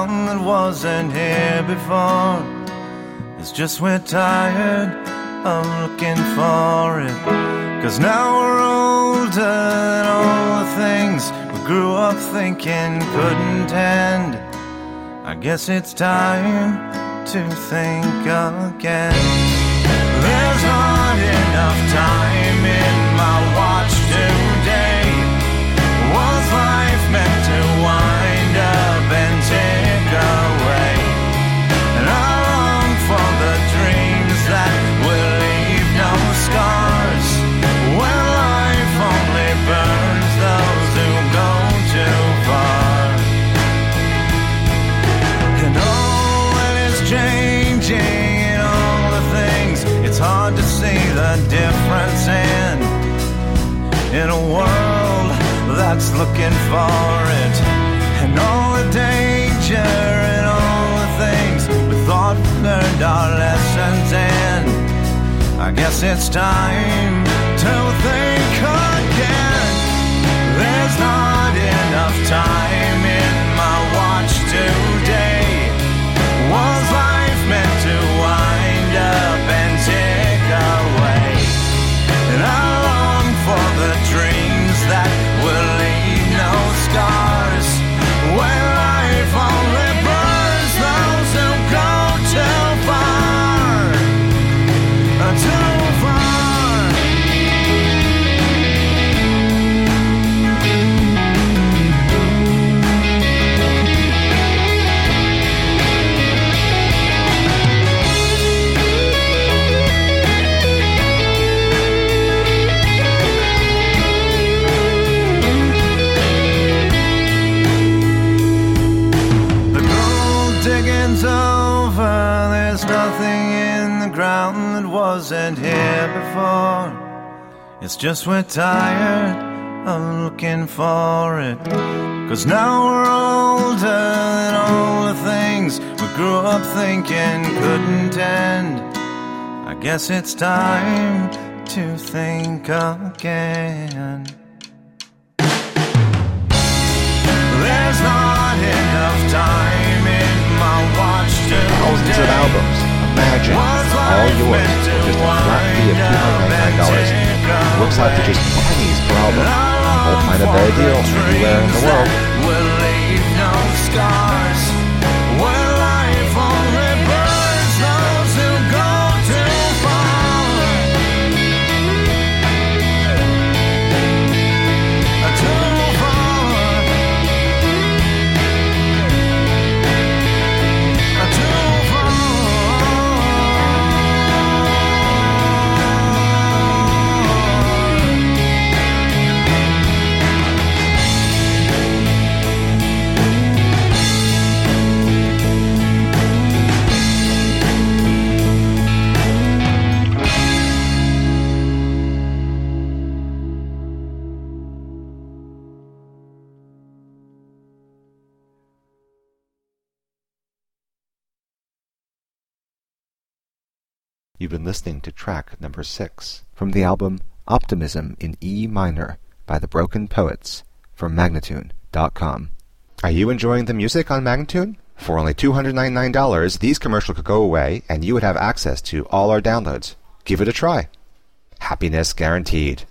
ground that wasn't here before. It's just we're tired of looking for it. 'Cause now we're older than all the things we grew up thinking couldn't end. I guess it's time to think again. There's not enough time in my watch today. Was life meant to wind up and take away? And I long for the dreams that will leave no scars, when life only burns those who go too far. And all that is changing in all the things, it's hard to see the difference in a world that's looking for it. And all the danger and all the things we thought we learned our lessons in. I guess it's time to think again. There's not enough time in my watch today. Was life meant to wind up and take away? And I long for the dreams that will leave no scars, when life only burns those who go too far, too far. Over, there's nothing in the ground that wasn't here before. It's just we're tired of looking for it. 'Cause now we're older than all the things we grew up thinking couldn't end. I guess it's time to think again. There's not enough time in my watch to thousands of albums. Imagine all yours for just a flat fee of $299. Works out to just pennies per album. Won't find a better deal anywhere in the world. Will leave no scars, when life only burns those who go too far. Too far. Too far. You've been listening to track number 6 from the album Optimism in E Minor by the Broken Poets from Magnatune.com. Are you enjoying the music on Magnatune? For only $299, these commercials could go away and you would have access to all our downloads. Give it a try. Happiness guaranteed.